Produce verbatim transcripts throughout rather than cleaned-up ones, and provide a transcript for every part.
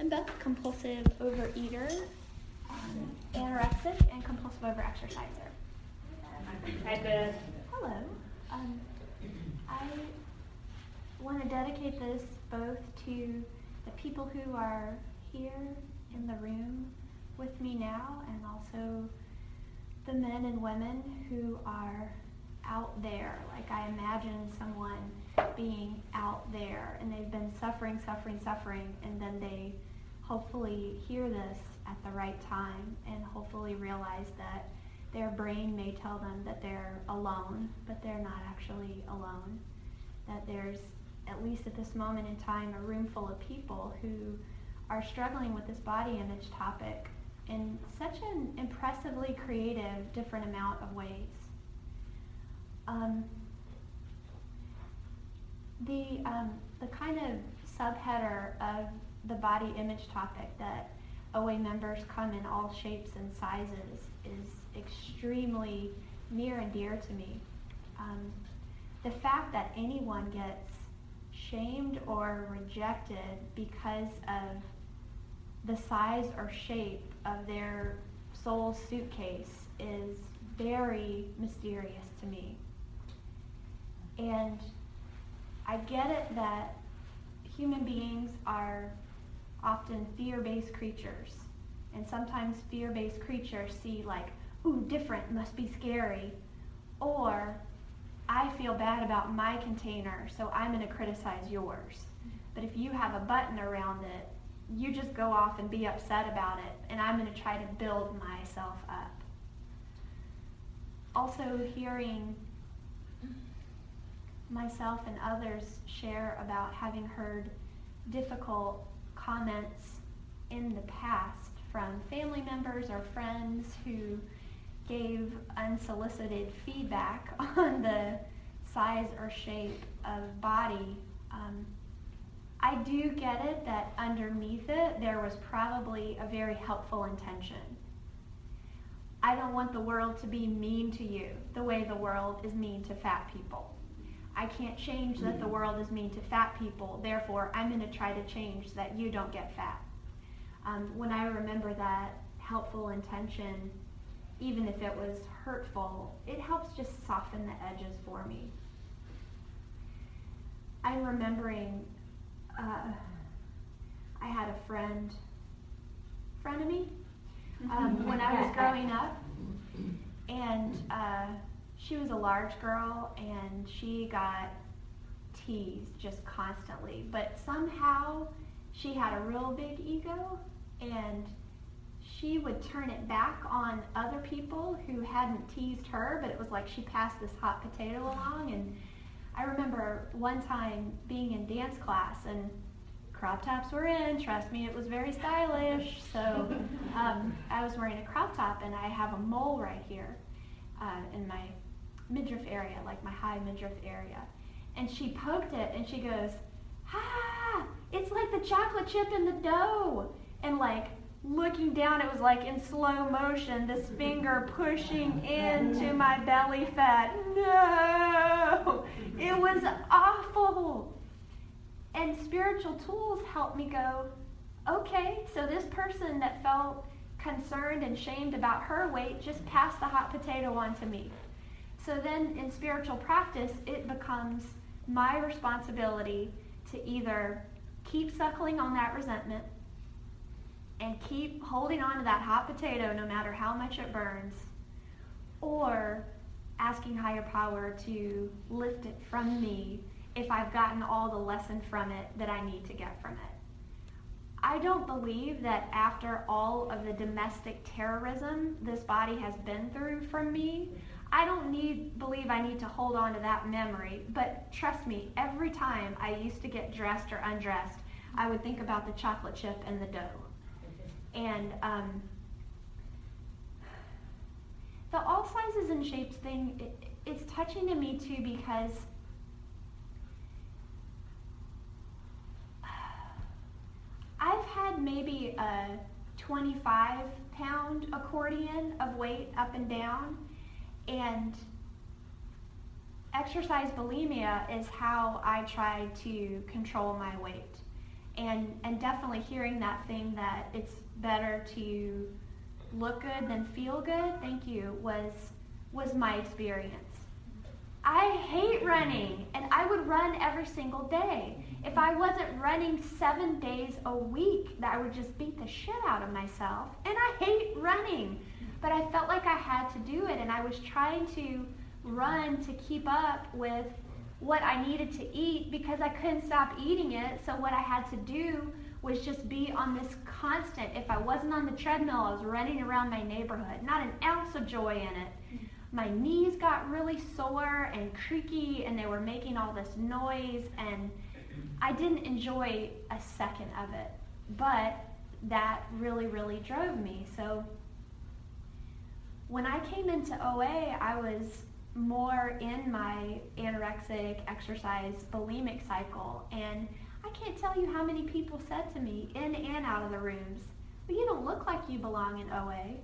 Beth, compulsive overeater, um, anorexic, and compulsive overexerciser. Hi, Beth. Hello. Um, I want to dedicate this both to the people who are here in the room with me now, and also the men and women who are out there. Like, I imagine someone being out there and they've been suffering, suffering, suffering, and then they hopefully hear this at the right time and hopefully realize that their brain may tell them that they're alone, but they're not actually alone. That there's, at least at this moment in time, a room full of people who are struggling with this body image topic in such an impressively creative, different amount of ways. Um, the um, the kind of subheader of the body image topic, that O A members come in all shapes and sizes, is extremely near and dear to me. Um, the fact that anyone gets shamed or rejected because of the size or shape of their soul suitcase is very mysterious to me. And I get it that human beings are often fear-based creatures, and sometimes fear-based creatures see like, ooh, different must be scary, or I feel bad about my container, so I'm going to criticize yours. But if you have a button around it, you just go off and be upset about it, and I'm going to try to build myself up. Also, hearing myself and others share about having heard difficult comments in the past from family members or friends who gave unsolicited feedback on the size or shape of body. Um, I do get it that underneath it there was probably a very helpful intention. I don't want the world to be mean to you the way the world is mean to fat people. I can't change that the world is mean to fat people, therefore I'm going to try to change that you don't get fat. Um, when I remember that helpful intention, even if it was hurtful, it helps just soften the edges for me. I'm remembering uh, I had a friend, frenemy, um, when I was growing up, and uh, she was a large girl, and she got teased just constantly, but somehow she had a real big ego, and she would turn it back on other people who hadn't teased her, but it was like she passed this hot potato along. And I remember one time being in dance class, and crop tops were in, trust me, it was very stylish, so um, I was wearing a crop top, and I have a mole right here uh, in my midriff area, like my high midriff area. And she poked it, and she goes, "Ha! It's like the chocolate chip in the dough." And like looking down, it was like in slow motion, this finger pushing into my belly fat. No! It was awful. And spiritual tools helped me go, okay, so this person that felt concerned and shamed about her weight just passed the hot potato on to me. So then in spiritual practice, it becomes my responsibility to either keep suckling on that resentment and keep holding on to that hot potato no matter how much it burns, or asking higher power to lift it from me if I've gotten all the lesson from it that I need to get from it. I don't believe that after all of the domestic terrorism this body has been through from me, I don't need believe I need to hold on to that memory, but trust me, every time I used to get dressed or undressed, I would think about the chocolate chip and the dough. And um, the all sizes and shapes thing, it, it's touching to me too, because I've had maybe a twenty-five pound accordion of weight up and down, and exercise bulimia is how I try to control my weight. and and definitely hearing that thing that it's better to look good than feel good, thank you, was was my experience. I hate running, and I would run every single day. If I wasn't running seven days a week, that I would just beat the shit out of myself. And I hate running, but I felt like I had to do it, and I was trying to run to keep up with what I needed to eat because I couldn't stop eating it. So what I had to do was just be on this constant. If I wasn't on the treadmill, I was running around my neighborhood. Not an ounce of joy in it. My knees got really sore and creaky, and they were making all this noise, and I didn't enjoy a second of it. But that really, really drove me. So when I came into O A, I was more in my anorexic, exercise, bulimic cycle, and I can't tell you how many people said to me, in and out of the rooms, well, you don't look like you belong in O A.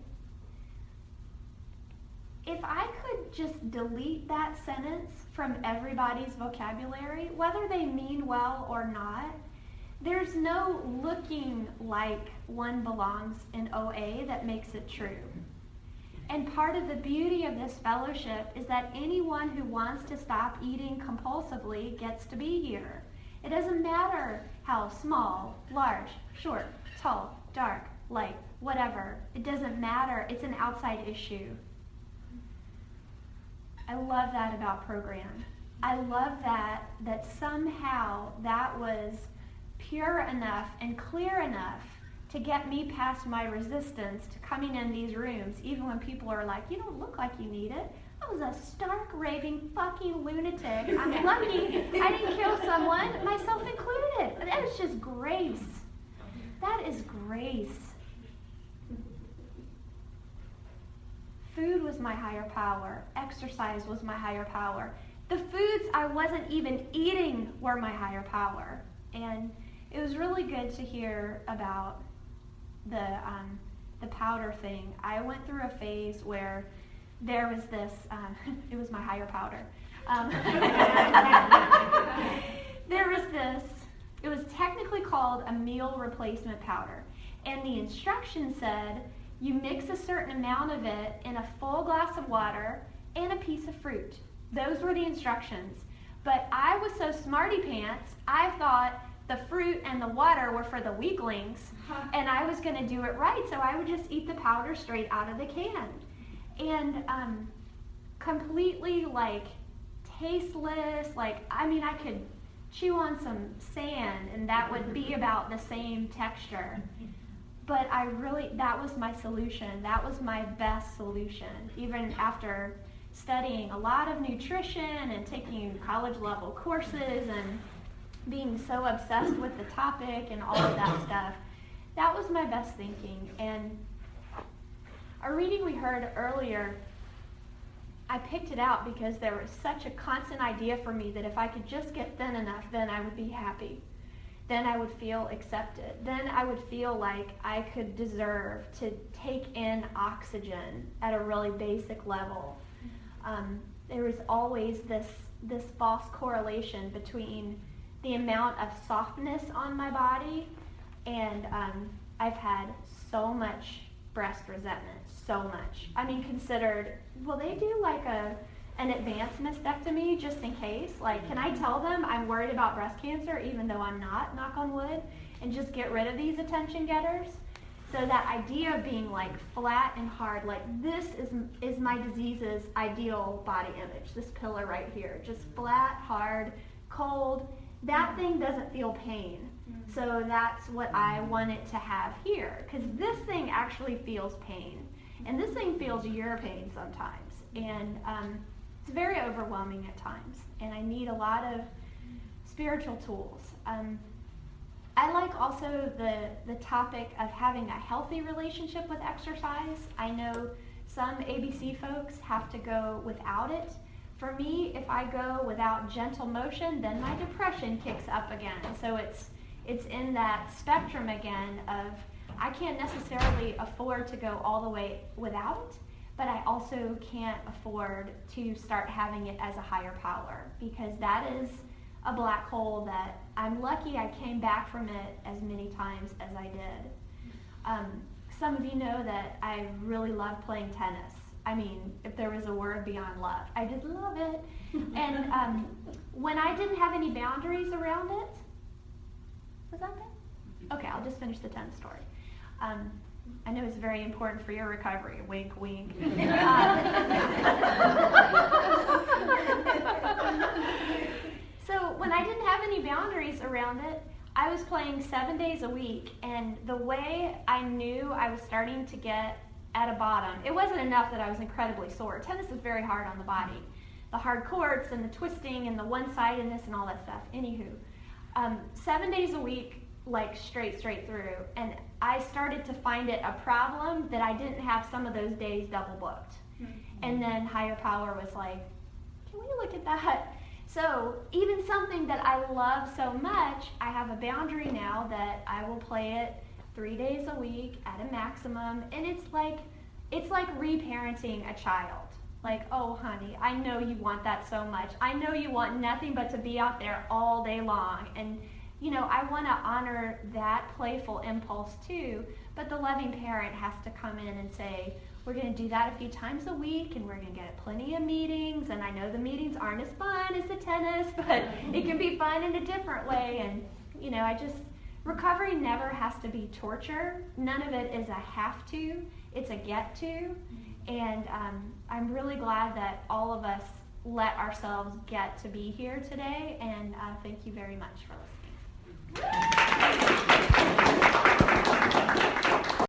If I could just delete that sentence from everybody's vocabulary, whether they mean well or not, there's no looking like one belongs in O A that makes it true. And part of the beauty of this fellowship is that anyone who wants to stop eating compulsively gets to be here. It doesn't matter how small, large, short, tall, dark, light, whatever. It doesn't matter. It's an outside issue. I love that about program. I love that that somehow that was pure enough and clear enough to get me past my resistance to coming in these rooms, even when people are like, you don't look like you need it. I was a stark, raving, fucking lunatic. I'm lucky I didn't kill someone, myself included. That is just grace. That is grace. Food was my higher power. Exercise was my higher power. The foods I wasn't even eating were my higher power. And it was really good to hear about the um, the powder thing. I went through a phase where there was this, um, it was my higher powder. Um, there was this, it was technically called a meal replacement powder. And the instruction said, you mix a certain amount of it in a full glass of water and a piece of fruit. Those were the instructions. But I was so smarty pants, I thought the fruit and the water were for the weaklings, and I was going to do it right, so I would just eat the powder straight out of the can. And um, completely, like, tasteless, like, I mean, I could chew on some sand, and that would be about the same texture. But I really, that was my solution. That was my best solution, even after studying a lot of nutrition and taking college-level courses and being so obsessed with the topic and all of that stuff. That was my best thinking. And a reading we heard earlier, I picked it out because there was such a constant idea for me that if I could just get thin enough, then I would be happy. Then I would feel accepted. Then I would feel like I could deserve to take in oxygen at a really basic level. Um, there was always this, this false correlation between the amount of softness on my body, and um, I've had so much breast resentment, so much. I mean, considered, will they do like a an advanced mastectomy just in case? Like, can I tell them I'm worried about breast cancer even though I'm not, knock on wood, and just get rid of these attention getters? So that idea of being like flat and hard, like this is is my disease's ideal body image, this pillar right here, just flat, hard, cold. That thing doesn't feel pain. So that's what I want it to have here, because this thing actually feels pain. And this thing feels your pain sometimes. And um, it's very overwhelming at times. And I need a lot of spiritual tools. Um, I like also the, the topic of having a healthy relationship with exercise. I know some A B C folks have to go without it. For me, if I go without gentle motion, then my depression kicks up again. So it's it's in that spectrum again of I can't necessarily afford to go all the way without it, but I also can't afford to start having it as a higher power, because that is a black hole that I'm lucky I came back from it as many times as I did. Um, some of you know that I really love playing tennis. I mean, if there was a word beyond love, I just love it. And um, when I didn't have any boundaries around it, was that good? Okay, I'll just finish the tennis story. Um, I know it's very important for your recovery. Wink, wink. Um, so when I didn't have any boundaries around it, I was playing seven days a week, and the way I knew I was starting to get at a bottom, it wasn't enough that I was incredibly sore. Tennis is very hard on the body. The hard courts and the twisting and the one-sidedness and all that stuff. Anywho, um, seven days a week, like straight, straight through, and I started to find it a problem that I didn't have some of those days double booked. Mm-hmm. And then higher power was like, can we look at that? So even something that I love so much, I have a boundary now that I will play it three days a week at a maximum, and it's like it's like reparenting a child. Like, oh honey, I know you want that so much. I know you want nothing but to be out there all day long. And you know, I want to honor that playful impulse too, but the loving parent has to come in and say, we're going to do that a few times a week, and we're going to get plenty of meetings, and I know the meetings aren't as fun as the tennis, but it can be fun in a different way. And you know, I just, recovery never has to be torture. None of it is a have to, it's a get to. And um, I'm really glad that all of us let ourselves get to be here today, and uh, thank you very much for listening.